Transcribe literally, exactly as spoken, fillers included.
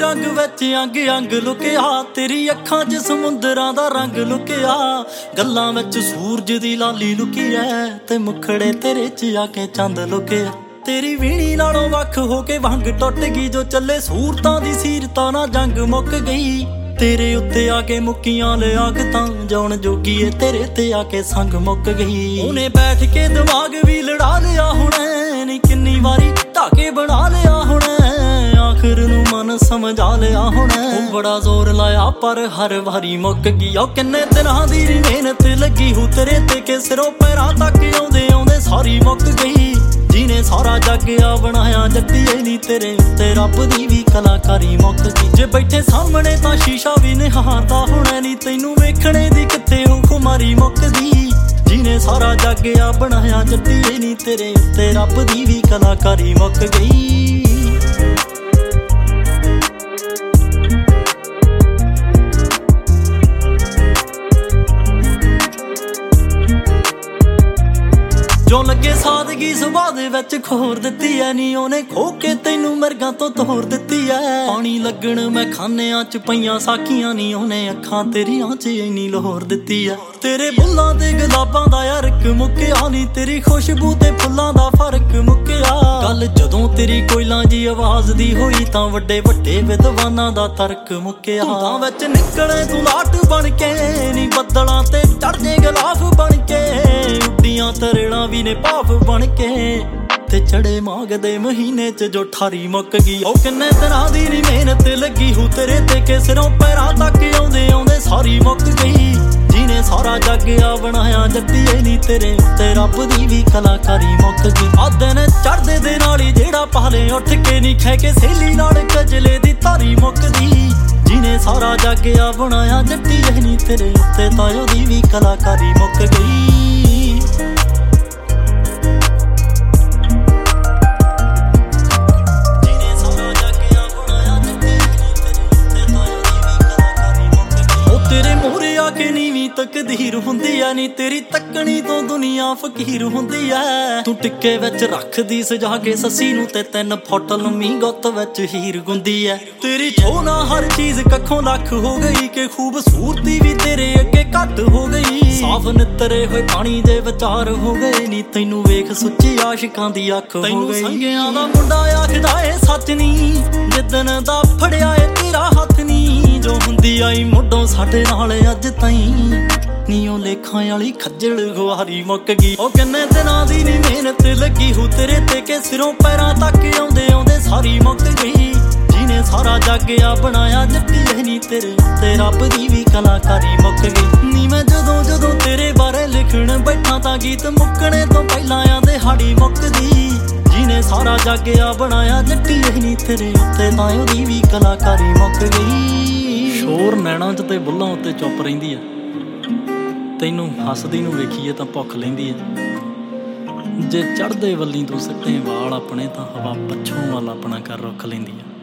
ਰंग विच अंग अंग लुकिया, तेरी अखां च समुंदरां दा रंग लुकिया। गल्लां विच सूरज दी लाली लुकी है, ते मुखड़े तेरे च आके चंद लुकिया। तेरी वीणी नालों वख हो के वंग टुट गई, जो चले सूरतां दी सीरतां ना जंग मुक गई। तेरे उत्ते आके मुक्कियां ले आगतां, जौन जोगी ए तेरे ते आके संग मुक गई। उन्हें बैठ के दिमाग भी लड़ा लिया हुणे, नी किन्नी वारी ढाके बना लिया हुणे। आखिर नूं मन समझा लिया हुणे, बड़ा जोर लाया पर हर वारी मुक गई। ओ किन्ने दिनां दी मेहनत लगी हूं तेरे ते, के सिरों पैरां तक आउंदे आउंदे सारी मुक गई। जिने सारा जग आ बनाया जट्टीए नी तेरे उत्ते रब दी भी कलाकारी मुक गई। जे बैठे सामने तां शीशा भी निहारदा हुणे, नी तैनूं वेखणे दी कित्थे हो खुमारी मुकदी। जिने सारा जग आ बनाया जट्टीए नी तेरे उत्ते रब दी भी कलाकारी मुक गई। जो लगे सादगी सुभाऽ दे विच खोर दित्ती है, नी ओने खो के तैनूं मिरगां तो तोर दित्ती है। पानी लगण मैं खानियां च पईयां साखियां, नी ओने अखां तेरियां च इन्नी लोर दित्ती है। तेरे बुल्लां ते गुलाबां दा यारक मुक्किया, नी तेरी खुशबू ते फुल्लां दा फर्क मुक्किया। गल जदों तेरी कोयलां जी आवाज़ दी होई, तां वड्डे वड्डे विद्वानां दा तर्क मुक्किया। धुंदां विच निकले तूं लाट बन के, नी बद्दलां ते चढ़ जे गलाफ बन के। उड्डियां तरेड़ां भी ने भाव बन के, ते चढ़े माघ दे महीने च जो ठारी मुक गई। ओ किन्ने दिनां दी नी मेहनत लगी हूं तेरे ते, के सिरों पैरां तक आउंदे आउंदे सारी मुक गई। जिने सारा जग आ बनाया जट्टीए नी तेरे उत्ते रब दी भी कलाकारी मुक गई। आ दिन चढ़दे दे नाल ही जेड़ा पहले उठ के, नी खे के सहेली नाल कजले दी तारी मुकदी। जिने सारा जग आ बनाया जट्टीए नी तेरे उत्ते तां ओदी भी कलाकारी मुक गई। तकदीर हुंदी है, नी तेरी तकनी तो दुनिया फकीर हुंदी है। तू टिक्के विच रखदी सजा के ससी नूं, ते तीन फुट लम्मी गुत्त विच हीर गुंदी है। तेरी छोना हर चीज कखों लख हो गई, के खूबसूरती भी तेरे अगे घट हो गई। साफ नितरे होए पानी दे विचार हो गए, नी तैनूं वेख सुच्ची आशिकां दी अख हो गई। संगियां दा मुंडा आखदा ए सच नी, जिद्दन दा फड़िया ए तेरा हथ नी। जो हुंदी आई मुंडों साडे नाल अज ताईं, नी ओ लेखां वाली खज्जल गुआरी मुक गई। ओ किन्ने दिनां दी नी मेहनत लगी हूं तेरे ते, के सिरों पैरां तक आउंदे आउंदे सारी मुक गई। जिने सारा जग आ बनाया जट्टीए नी तेरे उत्ते रब दी भी कलाकारी मुक गई। नी मैं जदों जदों तेरे बारे लिखण बैठा, तां गीत मुक्कणे तो पहिलां आंदे हाड़ी मुकदी। जिने सारा जग आ बनाया जट्टीए नी तेरे उत्ते तां ओदी भी कलाकारी मुक गई। शोर नैणां च ते बुल्लां उत्ते चुप रहिंदी आ, तैनूं हसदी नूं वेखीए तां भुख लैंदी है। जे चढ़दे वल्ली तूं सिੱਟੇ वाल अपने, तां हवा पछों वाल अपना कर रुख लैंदी है।